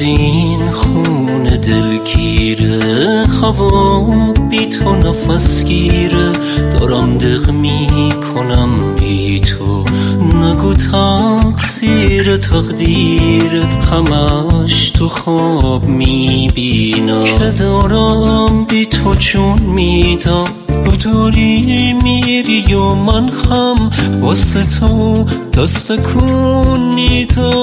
این خونه دلگیره، هوا بی تو نفس گیره، دارم دق می کنم بی تو، نگو تقصیر تقدیر، همش تو خواب می بینم که دارم بی تو جون میدم. تو داری میری و من خم واسه تو دست کن میدم.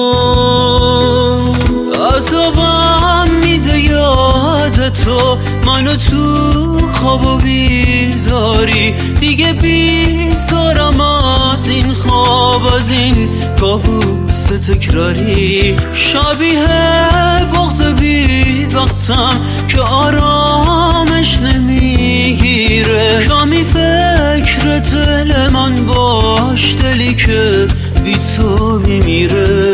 عذابم میده یاد تو، منو تو خواب و بیداری، دیگه بیزارم از این خواب، از این کابوس تکراری. شبیه بغض بی وقتم که آرامش نمیگیره، کمی فکر دل من باش، دلی که بی تو میمیره.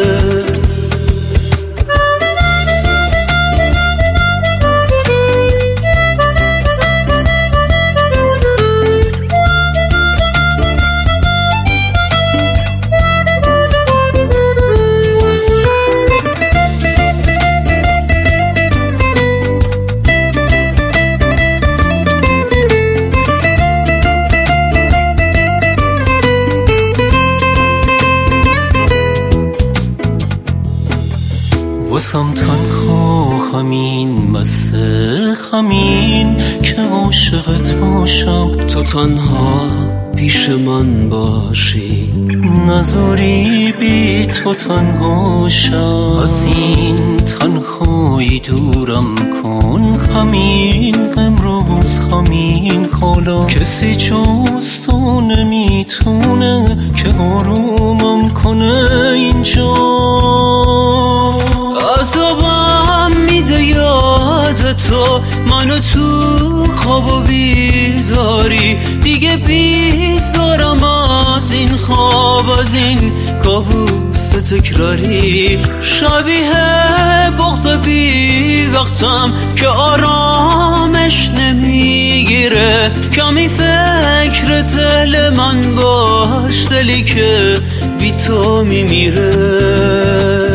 واسم تنها همین مسه همین که عاشقت باشم، تو تنها پیش من باشی، نذاری بی تو تنها شم. از این تنهایی دورم کن، همین امروز همین حالا، کسی جز تو نمیتونه که آرومم کنه اینجا. عذابم میده یاد تو، منو تو خواب و بیداری، دیگه بیزارم از این خواب، از این کابوس تکراری. شبیه بغض بی وقتم که آرامش نمیگیره، کمی فکر دل من باش، دلی که بی تو میمیره.